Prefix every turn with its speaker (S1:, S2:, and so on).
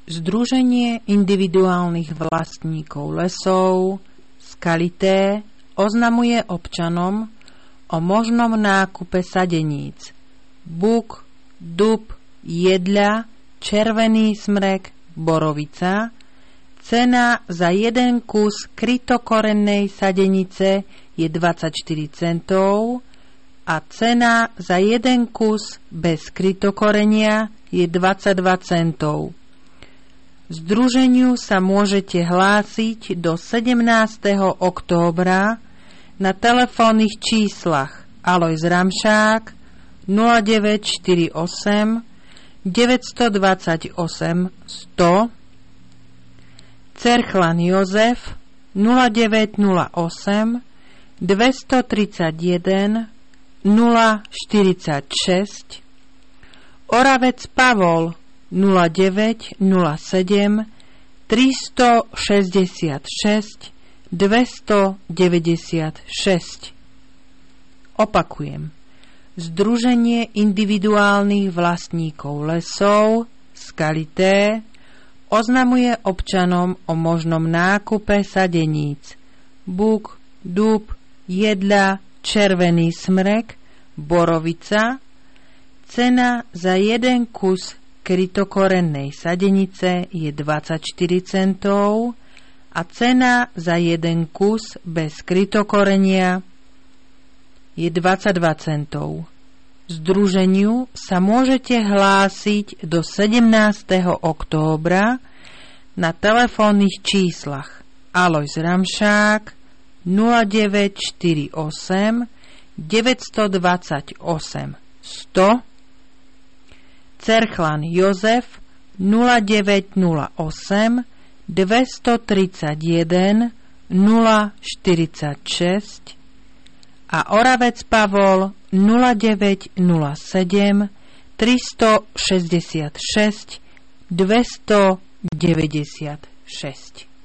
S1: Združenie individuálnych vlastníkov lesov Skalité oznamuje občanom o možnom nákupe sadeníc buk, dub, jedľa, červený smrek, borovica. Cena za jeden kus krytokorennej sadenice je 24 centov a cena za jeden kus bez krytokorenia je 22 centov. Združeniu sa môžete hlásiť do 17. októbra na telefónnych číslach Alojz Ramšák 0948 928 100, Cerchlan Jozef 0908 231 046, Oravec Pavol 0907 366 296. Opakujem. Združenie individuálnych vlastníkov lesov Skalité oznamuje občanom o možnom nákupe sadeníc buk, dub, jedľa, červený smrek, borovica. Cena za jeden kus krytokorennej sadenice je 24 centov a cena za jeden kus bez krytokorenia je 22 centov. Združeniu sa môžete hlásiť do 17. októbra na telefónnych číslach Alojz Ramšák 0948 928 100, Cerchlan Jozef 0908 231 046 a Oravec Pavol 0907 366 296.